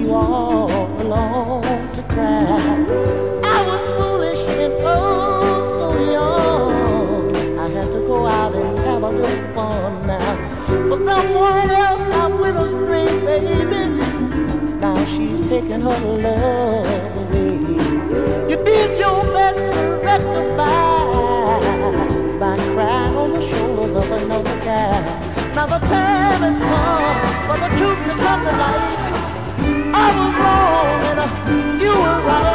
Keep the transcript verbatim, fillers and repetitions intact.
you all alone to cry. I was foolish and oh so young. I had to go out and have a little fun now. For someone else I went astray, baby. Now she's taking her love away. You did your best to rectify by crying on the shoulders of another guy. Now the time has come for the truth to come to light. I was wrong and uh, you were right.